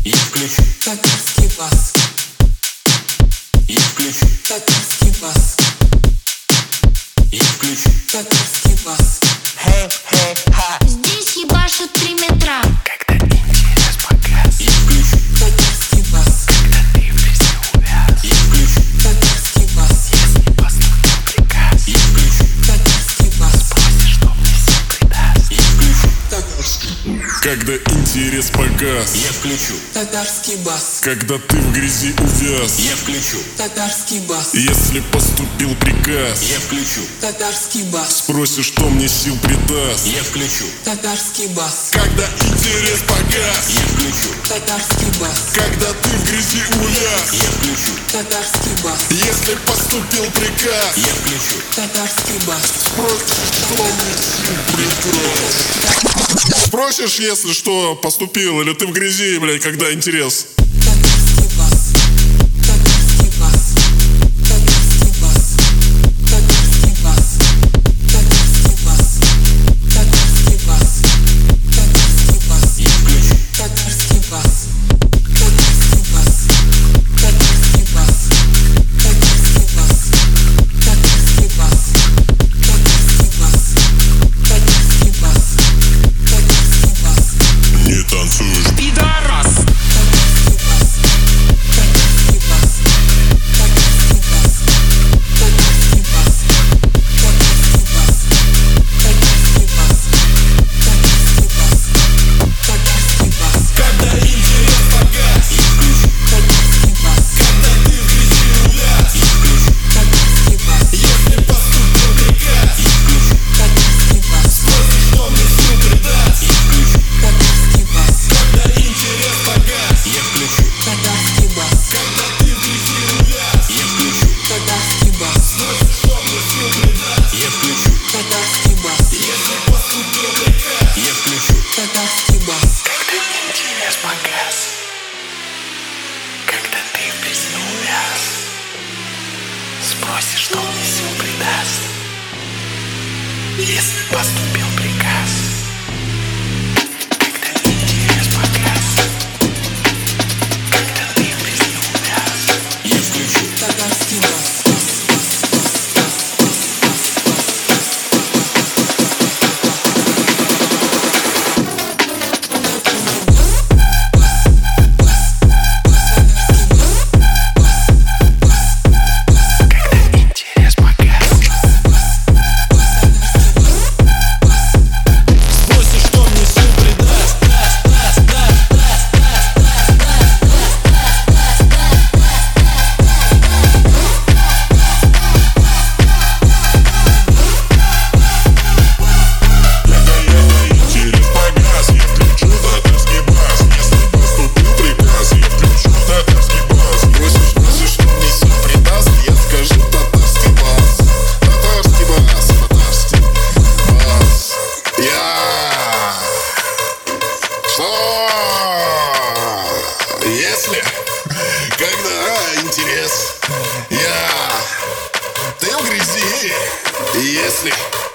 Я включу татарский бас. Я включу татарский бас. Я включу татарский бас. Здесь ебашут 3 метра. Когда интерес погас, Я включу татарский бас. когда ты в грязи увяз, Я включу татарский бас. если поступил приказ, Я включу татарский бас. просишь, что мне сил придаст. Я включу татарский. Когда интерес погас, Я включу татарский бас. когда ты в грязи увяз, Я включу татарский бас. если поступил приказ, Я включу татарский бас. спросишь, что мне сил придаст. Я включу татарский бас. Когда интерес погас, Я включу татарский бас. когда ты в грязи увяз, Я включу татарский бас. если поступил приказ, Я включу татарский бас. спросишь, что мне сил придаст. Спросишь, если что, поступил, или ты в грязи, блядь, когда интерес. Татарский бас. Татарский бас. Татарский бас. Татарский бас. Татарский бас. Татарский бас. Татарский бас. Я включу татарский бас. Татарский бас. Татарский бас. Татарский бас. Татарский бас. Татарский бас. Татарский бас. Татарский бас. Не танцуешь, Пидорас! Татарский бас. Татарский бас. Татарский бас. Татарский бас. Татарский бас. Татарский бас. Татарский бас. Татарский бас. когда интерес погас, Я включу татарский бас. когда ты в грязи увяз, Я включу татарский бас. если поступил приказ, Я включу татарский бас. спросишь, что мне сил придаст. Я включу татарский бас. Когда интерес погас, Я включу татарский бас. когда ты в грязи увяз, Я включу татарский бас. спросишь, что мне сил придаст. Я включу татарский бас. Если поступил приказ, Я включу татарский бас. Когда интерес погас, когда ты в грязи увяз, спросишь, что мне сил придаст. Если поступил приказ, когда интерес погас, когда ты в грязи увяз, Я включу татарский бас. когда интерес погас, спросишь, что мне сил придаст. Интерес погас, я включу татарский бас. Если поступил приказ, я включу татарский бас. Спросишь, что мне сил придаст, я скажу татарский бас. Татарский бас, татарский бас. Что? Если, когда интерес, ты в грязи, если